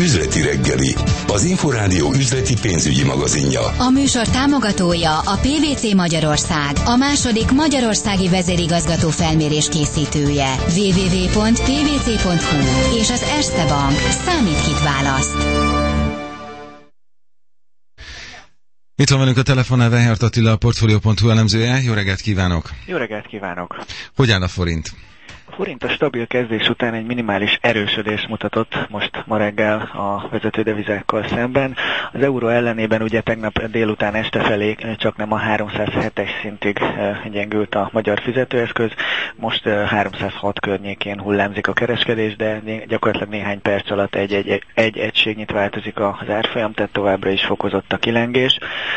Üzleti reggeli, az Inforádió üzleti pénzügyi magazinja. A műsor támogatója a PwC Magyarország, a második magyarországi vezérigazgató felmérés készítője. www.pwc.hu és az Erste Bank. Számít, kit választ. Itt van velünk a telefonnál Weinhardt Attila, a Portfolio.hu elemzője. Jó reggelt kívánok! Jó reggelt kívánok! Hogy áll a forint? A forint a stabil kezdés után egy minimális erősödést mutatott most ma reggel a vezetődevizákkal szemben. Az euró ellenében ugye tegnap délután este felé csak nem a 307-es szintig gyengült a magyar fizetőeszköz. Most 306 környékén hullámzik a kereskedés, de gyakorlatilag néhány perc alatt egy egységnyit változik az árfolyam, tehát továbbra is fokozott a kilengés.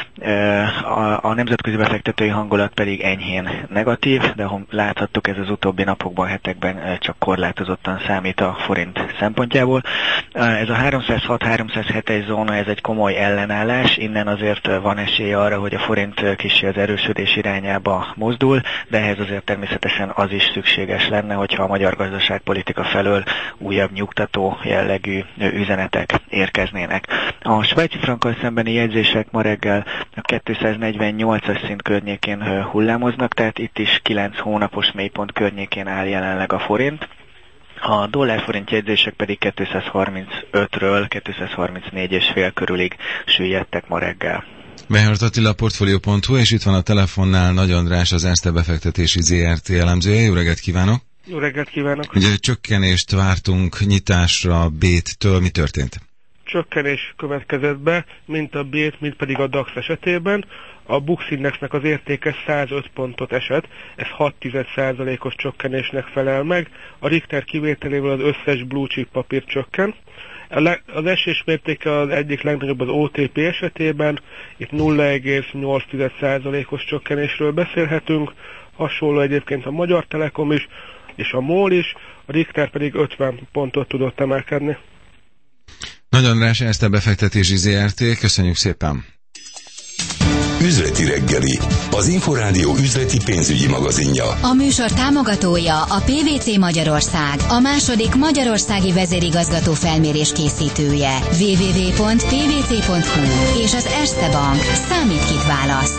A nemzetközi befektetői hangulat pedig enyhén negatív, de láthattuk, ez az utóbbi napokban, hetekben csak korlátozottan számít a forint szempontjából. Ez a 306-307-es zóna, ez egy komoly ellenállás, innen azért van esély arra, hogy a forint kicsi az erősödés irányába mozdul, de ehhez azért természetesen az is szükséges lenne, hogyha a magyar gazdaságpolitika felől újabb nyugtató jellegű üzenetek érkeznének. A svájci frankkal szembeni jegyzések ma reggel a 248-as szint környékén hullámoznak, tehát itt is 9 hónapos mélypont környékén áll jelenleg a forint. A dollár-forint jegyzések pedig 235-ről 234,5 körülig süllyedtek ma reggel. Weinhardt Attila, a Portfolio.hu, és itt van a telefonnál Nagy András, az Erste befektetési ZRT elemzője. Jó reggelt kívánok! Jó reggelt kívánok! Ugye csökkenést vártunk nyitásra BÉT-től, mi történt? Csökkenés következett be, mint a BÉT, mint pedig a DAX esetében. A Bux Indexnek az értéke 105 pontot esett, ez 6,1%-os csökkenésnek felel meg. A Richter kivételével az összes blue chip papír csökken. Az esés mértéke az egyik legnagyobb az OTP esetében, itt 0,8%-os csökkenésről beszélhetünk. Hasonló egyébként a Magyar Telekom is, és a MOL is, a Richter pedig 50 pontot tudott emelkedni. Nagy András, Erste befektetési ZRT, köszönjük szépen! Üzleti reggeli, az Inforádió üzleti pénzügyi magazinja. A műsor támogatója a PwC Magyarország, a második magyarországi vezérigazgató felmérés készítője. www.pwc.hu és az Erste Bank. Számít, kit választ.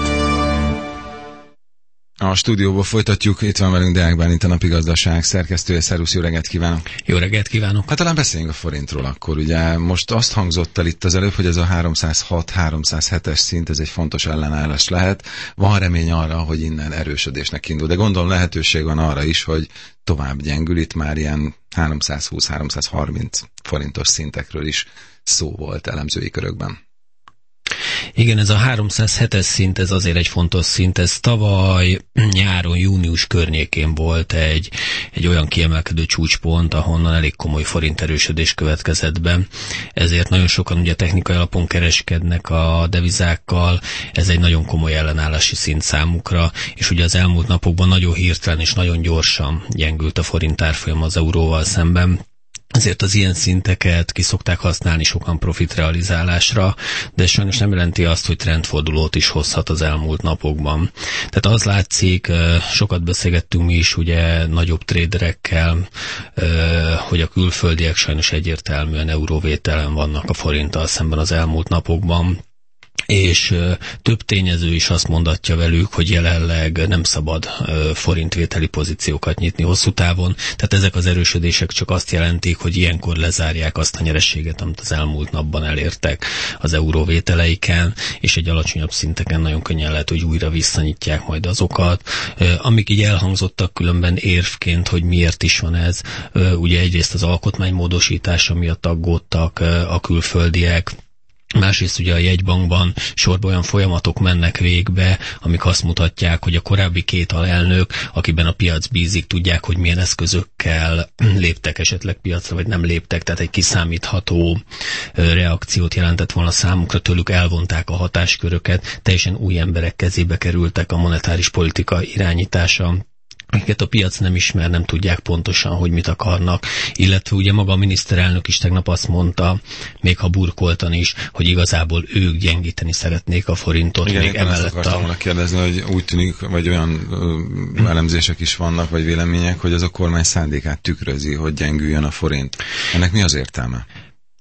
A stúdióból folytatjuk, itt van velünk Deák Bálint, a Napi Gazdaság szerkesztője. Szervusz, jó reggelt kívánok! Jó reggelt kívánok! Hát talán beszéljünk a forintról akkor, ugye most azt hangzott el itt az előbb, hogy ez a 306-307-es szint, ez egy fontos ellenállás lehet. Van remény arra, hogy innen erősödésnek indul, de gondolom lehetőség van arra is, hogy tovább gyengül, itt már ilyen 320-330 forintos szintekről is szó volt elemzői körökben. Igen, ez a 307-es szint, ez azért egy fontos szint, ez tavaly nyáron, június környékén volt egy olyan kiemelkedő csúcspont, ahonnan elég komoly forint erősödés következett be. Ezért nagyon sokan ugye technikai alapon kereskednek a devizákkal, ez egy nagyon komoly ellenállási szint számukra, és ugye az elmúlt napokban nagyon hirtelen és nagyon gyorsan gyengült a forint árfolyam az euróval szemben. Ezért az ilyen szinteket ki szokták használni sokan profitrealizálásra, de sajnos nem jelenti azt, hogy trendfordulót is hozhat az elmúlt napokban. Tehát az látszik, sokat beszélgettünk mi is ugye nagyobb tréderekkel, hogy a külföldiek sajnos egyértelműen euróvételen vannak a forinttal szemben az elmúlt napokban. És több tényező is azt mondatja velük, hogy jelenleg nem szabad forintvételi pozíciókat nyitni hosszú távon. Tehát ezek az erősödések csak azt jelentik, hogy ilyenkor lezárják azt a nyerességet, amit az elmúlt napban elértek az euróvételeiken, és egy alacsonyabb szinteken nagyon könnyen lehet, hogy újra visszanyitják majd azokat. Amik így elhangzottak különben érvként, hogy miért is van ez. Ugye egyrészt az alkotmánymódosítása miatt aggódtak a külföldiek, másrészt ugye a jegybankban sorban olyan folyamatok mennek végbe, amik azt mutatják, hogy a korábbi két alelnök, akiben a piac bízik, tudják, hogy milyen eszközökkel léptek esetleg piacra, vagy nem léptek, tehát egy kiszámítható reakciót jelentett volna számukra, tőlük elvonták a hatásköröket, teljesen új emberek kezébe kerültek a monetáris politika irányítása, akiket a piac nem ismer, nem tudják pontosan, hogy mit akarnak, illetve ugye maga a miniszterelnök is tegnap azt mondta, még ha burkoltan is, hogy igazából ők gyengíteni szeretnék a forintot. Igen, még emellett ezt akartam volna kérdezni, hogy úgy tűnik, vagy olyan elemzések is vannak, vagy vélemények, hogy az a kormány szándékát tükrözi, hogy gyengüljön a forint. Ennek mi az értelme?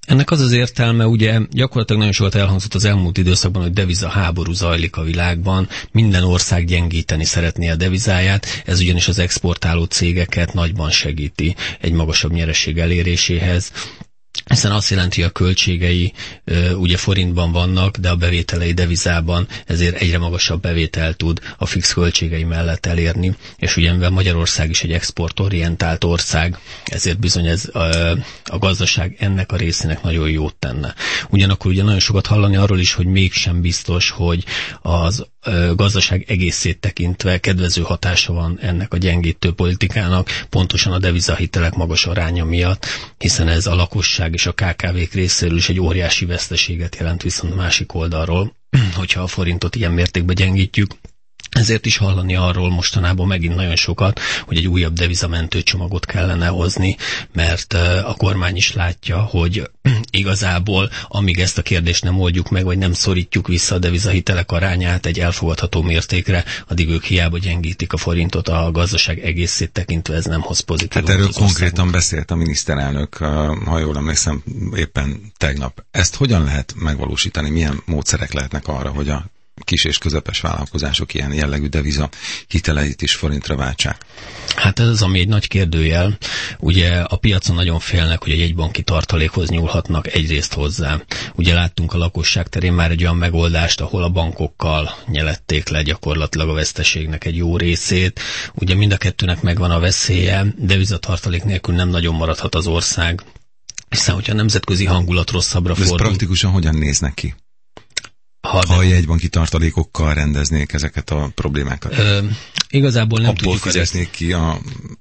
Ennek az értelme, ugye gyakorlatilag nagyon sokat elhangzott az elmúlt időszakban, hogy devizaháború zajlik a világban, minden ország gyengíteni szeretné a devizáját, ez ugyanis az exportáló cégeket nagyban segíti egy magasabb nyereség eléréséhez, hiszen azt jelenti, hogy a költségei ugye forintban vannak, de a bevételei devizában, ezért egyre magasabb bevétel tud a fix költségei mellett elérni, és ugye mivel Magyarország is egy exportorientált ország, ezért bizony ez a gazdaság ennek a részének nagyon jót tenne. Ugyanakkor ugye nagyon sokat hallani arról is, hogy mégsem biztos, hogy az gazdaság egészét tekintve kedvező hatása van ennek a gyengítő politikának, pontosan a devizahitelek magas aránya miatt, hiszen ez a lakosság és a KKV-k részéről is egy óriási veszteséget jelent, viszont másik oldalról, hogyha a forintot ilyen mértékben gyengítjük. Ezért is hallani arról mostanában megint nagyon sokat, hogy egy újabb devizamentő csomagot kellene hozni, mert a kormány is látja, hogy igazából amíg ezt a kérdést nem oldjuk meg, vagy nem szorítjuk vissza a devizahitelek arányát egy elfogadható mértékre, addig ők hiába gyengítik a forintot, a gazdaság egészét tekintve ez nem hoz pozitív. Hát erről konkrétan beszélt a miniszterelnök, ha jól emlékszem, éppen tegnap. Ezt hogyan lehet megvalósítani? Milyen módszerek lehetnek arra, hogy a kis és közepes vállalkozások ilyen jellegű deviza hiteleit is forintra váltsák? Hát ez az, ami egy nagy kérdőjel. Ugye a piacon nagyon félnek, hogy egy jegybanki tartalékhoz nyúlhatnak egyrészt hozzá. Ugye láttunk a lakosság terén már egy olyan megoldást, ahol a bankokkal nyelették le gyakorlatilag a veszteségnek egy jó részét. Ugye mind a kettőnek megvan a veszélye, devizatartalék nélkül nem nagyon maradhat az ország, hiszen hogyha a nemzetközi hangulat rosszabbra fordul. Ez praktikusan hogyan néznek ki? Ha a jegybanki tartalékokkal rendeznék ezeket a problémákat? Igazából nem abból tudjuk. Fizesnék ki a...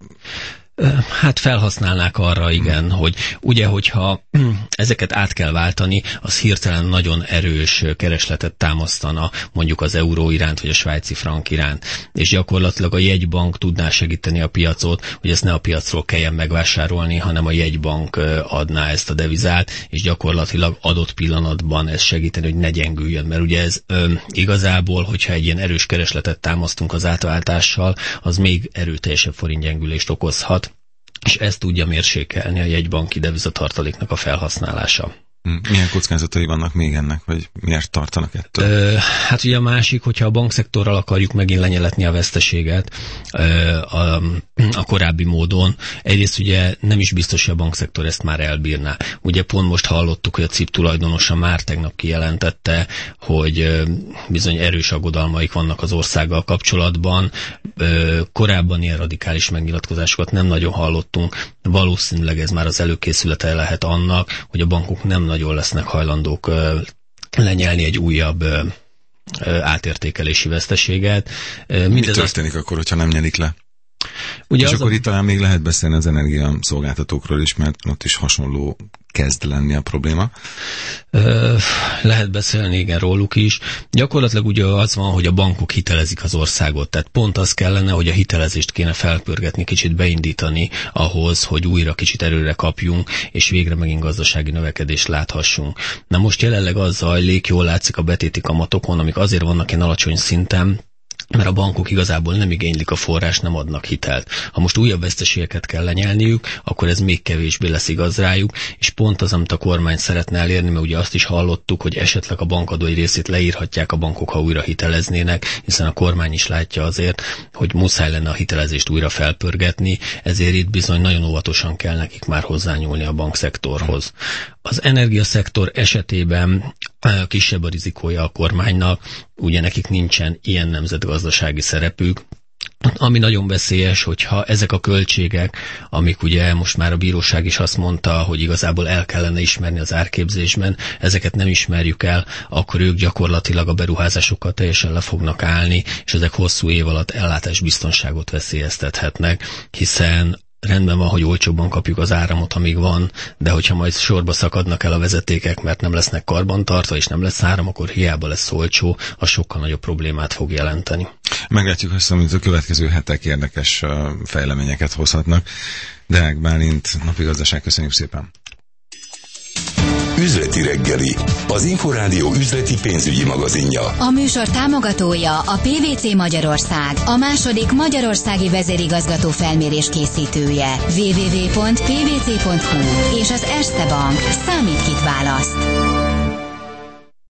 Hát felhasználnák arra, igen, hogy ugye, hogyha ezeket át kell váltani, az hirtelen nagyon erős keresletet támasztana mondjuk az euró iránt, vagy a svájci frank iránt. És gyakorlatilag a jegybank tudná segíteni a piacot, hogy ezt ne a piacról kelljen megvásárolni, hanem a jegybank adná ezt a devizát, és gyakorlatilag adott pillanatban ez segíteni, hogy ne gyengüljön. Mert ugye ez igazából, hogyha egy ilyen erős keresletet támasztunk az átváltással, az még erőteljesebb forintgyengülést okozhat, és ezt tudja mérsékelni a jegybanki devizatartaléknak a felhasználása. Milyen kockázatai vannak még ennek, vagy miért tartanak ettől? Hát ugye a másik, hogyha a bankszektorral akarjuk megint lenyeletni a veszteséget a korábbi módon, egyrészt ugye nem is biztos, hogy a bankszektor ezt már elbírná. Ugye pont most hallottuk, hogy a CIP tulajdonosa már tegnap kijelentette, hogy bizony erős aggodalmaik vannak az országgal kapcsolatban. Korábban ilyen radikális megnyilatkozásokat nem nagyon hallottunk. Valószínűleg ez már az előkészülete lehet annak, hogy a bankok nem nagyon lesznek hajlandók lenyelni egy újabb átértékelési veszteséget. Mi történik akkor, hogyha nem nyelik le? Ugye és akkor itt talán még lehet beszélni az energiaszolgáltatókról is, mert ott is hasonló kezd lenni a probléma. Lehet beszélni, igen, róluk is. Gyakorlatilag ugye az van, hogy a bankok hitelezik az országot, tehát pont az kellene, hogy a hitelezést kéne felpörgetni, kicsit beindítani ahhoz, hogy újra kicsit erőre kapjunk, és végre megint gazdasági növekedést láthassunk. Na most jelenleg az zajlik, jól látszik a betéti kamatokon, amik azért vannak ilyen alacsony szinten, mert a bankok igazából nem igénylik a forrás, nem adnak hitelt. Ha most újabb veszteségeket kell lenyelniük, akkor ez még kevésbé lesz igaz rájuk, és pont az, amit a kormány szeretne elérni, mert ugye azt is hallottuk, hogy esetleg a bankadói részét leírhatják a bankok, ha újra hiteleznének, hiszen a kormány is látja azért, hogy muszáj lenne a hitelezést újra felpörgetni, ezért itt bizony nagyon óvatosan kell nekik már hozzányúlni a bankszektorhoz. Az energiaszektor esetében kisebb a rizikója a kormánynak, ugye nekik nincsen ilyen nemzetgazdasági szerepük, ami nagyon veszélyes, hogyha ezek a költségek, amik ugye most már a bíróság is azt mondta, hogy igazából el kellene ismerni az árképzésben, ezeket nem ismerjük el, akkor ők gyakorlatilag a beruházásokkal teljesen le fognak állni, és ezek hosszú év alatt ellátásbiztonságot veszélyeztethetnek, hiszen rendben van, hogy olcsóbban kapjuk az áramot, amíg van, de hogyha majd sorba szakadnak el a vezetékek, mert nem lesznek karbantartva, és nem lesz áram, akkor hiába lesz olcsó, az sokkal nagyobb problémát fog jelenteni. Meglátjuk azt, amit a következő hetek érdekes fejleményeket hozhatnak. Deák Bálint, Napi Gazdaság, köszönjük szépen! Üzleti reggeli, az Inforádió üzleti pénzügyi magazinja. A műsor támogatója a PwC Magyarország, a második magyarországi vezérigazgató felmérés készítője. www.pwc.hu és az Erste Bank. Számít, kit választ.